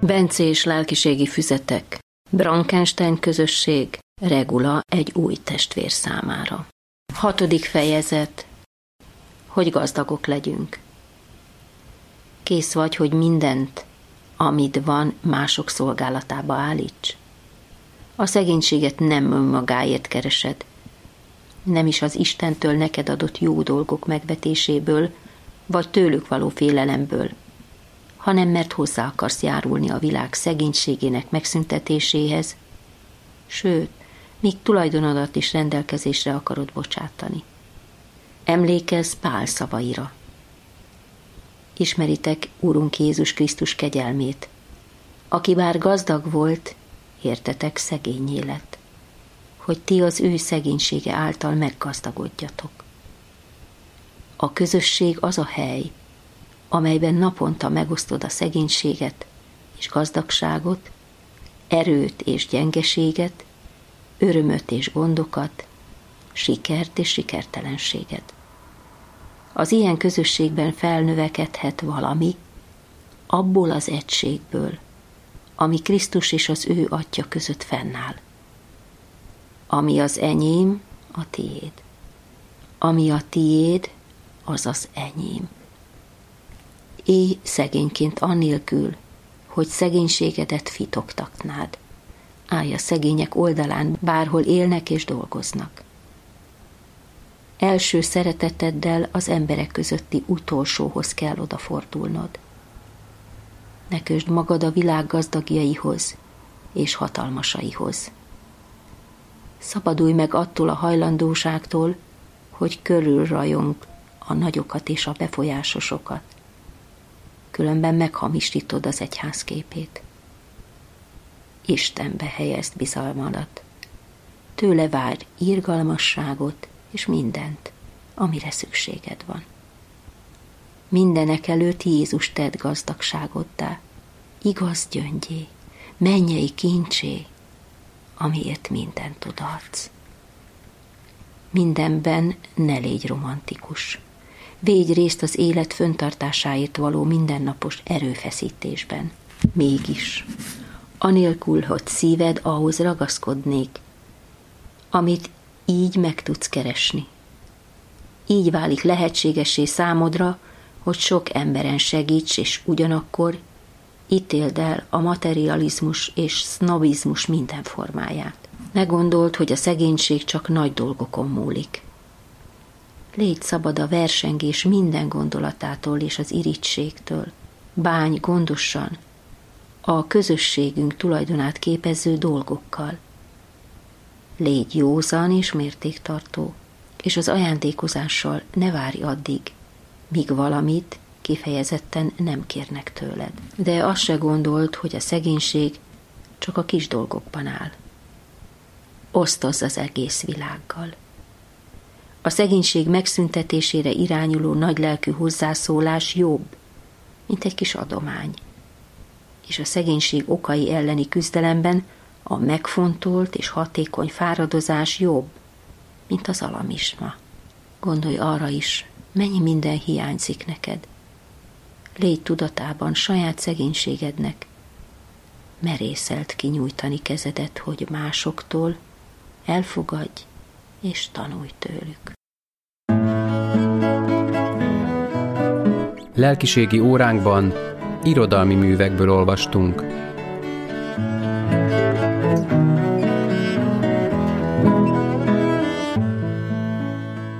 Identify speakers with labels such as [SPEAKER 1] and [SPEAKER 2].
[SPEAKER 1] Bencés lelkiségi füzetek. Frankenstein közösség. Regula egy új testvér számára. 6. fejezet. Hogy gazdagok legyünk. Kész vagy, hogy mindent, amit van, mások szolgálatába állíts? A szegénységet nem önmagáért keresed, nem is az Istentől neked adott jó dolgok megvetéséből, vagy tőlük való félelemből, hanem mert hozzá akarsz járulni a világ szegénységének megszüntetéséhez, sőt, míg tulajdonodat is rendelkezésre akarod bocsátani. Emlékezz Pál szavaira. Ismeritek Urunk Jézus Krisztus kegyelmét, aki bár gazdag volt, értetek szegénnyé lett, hogy ti az ő szegénysége által meggazdagodjatok. A közösség az a hely, amelyben naponta megosztod a szegénységet és gazdagságot, erőt és gyengeséget, örömöt és gondokat, sikert és sikertelenséget. Az ilyen közösségben felnövekedhet valami, abból az egységből, ami Krisztus és az ő Atya között fennáll. Ami az enyém, a tiéd. Ami a tiéd, az az enyém. Élj szegényként annélkül, hogy szegénységedet fitoktatnád. Állj a szegények oldalán, bárhol élnek és dolgoznak. Első szereteteddel az emberek közötti utolsóhoz kell odafordulnod. Ne kösd magad a világ gazdagjaihoz és hatalmasaihoz. Szabadulj meg attól a hajlandóságtól, hogy körülrajong a nagyokat és a befolyásosokat. Különben meghamisítod az egyház képét. Istenbe helyezd bizalmadat. Tőle várj irgalmasságot és mindent, amire szükséged van. Mindenek előtt Jézus tedd gazdagságoddá, igaz gyöngyé, mennyei kincsé, amiért mindent odaadsz. Mindenben ne légy romantikus. Védj részt az élet föntartásáért való mindennapos erőfeszítésben. Mégis, anélkül, hogy szíved ahhoz ragaszkodnék, amit így meg tudsz keresni. Így válik lehetségessé számodra, hogy sok emberen segíts, és ugyanakkor ítéld el a materializmus és sznobizmus minden formáját. Ne gondold, hogy a szegénység csak nagy dolgokon múlik. Légy szabad a versengés minden gondolatától és az irítségtől. Bánj gondosan a közösségünk tulajdonát képező dolgokkal. Légy józan és mértéktartó, és az ajándékozással ne várj addig, míg valamit kifejezetten nem kérnek tőled. De azt se gondold, hogy a szegénység csak a kis dolgokban áll. Osztozz az egész világgal. A szegénység megszüntetésére irányuló nagylelkű hozzászólás jobb, mint egy kis adomány. És a szegénység okai elleni küzdelemben a megfontolt és hatékony fáradozás jobb, mint az alamisma. Gondolj arra is, mennyi minden hiányzik neked. Légy tudatában saját szegénységednek. Merészeld kinyújtani kezedet, hogy másoktól elfogadj és tanulj tőlük.
[SPEAKER 2] Lelkiségi óránkban irodalmi művekből olvastunk.